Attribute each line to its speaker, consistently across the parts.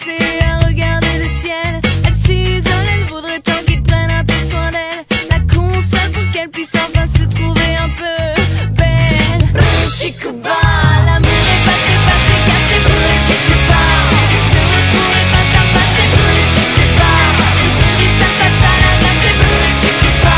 Speaker 1: passer à regarder le ciel. Elle s'isole, elle voudrait tant qu'il prenne un peu soin d'elle. La console pour qu'elle puisse enfin se trouver un peu belle. Chicuba, l'amour est passé, cassé, Chicuba. Se retrouver face à face, c'est Chicuba. Aujourd'hui ça passe à la glace, c'est Chicuba.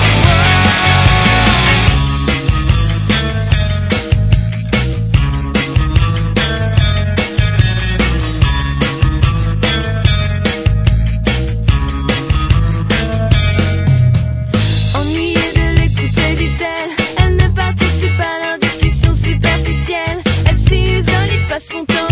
Speaker 1: Ennuyée de l'écouter, dit-elle, elle ne participe à leur discussion superficielle. Elle s'isole, il passe son temps